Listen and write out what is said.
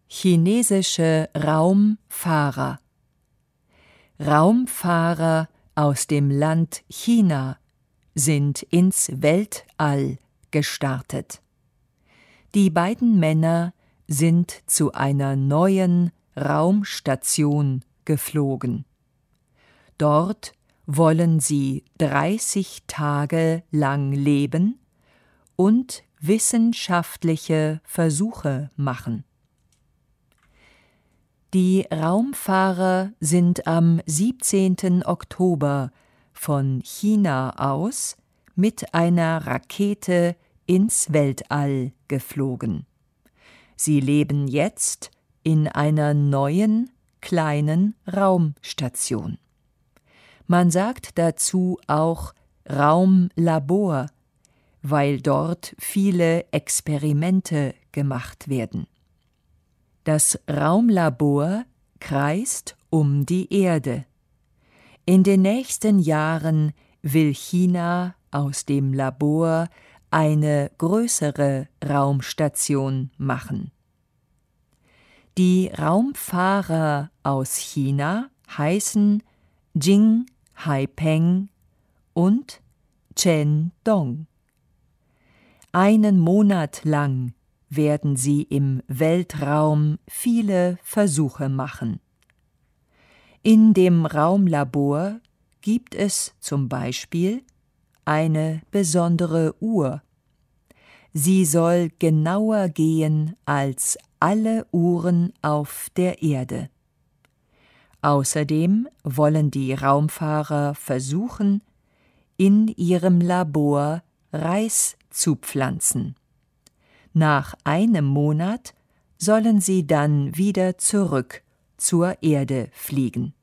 Chinesische Raumfahrer. Raumfahrer aus dem Land China sind ins Weltall gestartet. Die beiden Männer sind zu einer neuen Raumstation geflogen. Dort wollen sie 30 Tage lang leben und wissenschaftliche Versuche machen. Die Raumfahrer sind am 17. Oktober von China aus mit einer Rakete ins Weltall geflogen. Sie leben jetzt in einer neuen, kleinen Raumstation. Man sagt dazu auch Raumlabor, weil dort viele Experimente gemacht werden. Das Raumlabor kreist um die Erde. In den nächsten Jahren will China aus dem Labor eine größere Raumstation machen. Die Raumfahrer aus China heißen Jing Haipeng und Chen Dong. Einen Monat lang werden sie im Weltraum viele Versuche machen. In dem Raumlabor gibt es zum Beispiel eine besondere Uhr. Sie soll genauer gehen als alle Uhren auf der Erde. Außerdem wollen die Raumfahrer versuchen, in ihrem Labor Reis zu pflanzen. Nach einem Monat sollen sie dann wieder zurück zur Erde fliegen.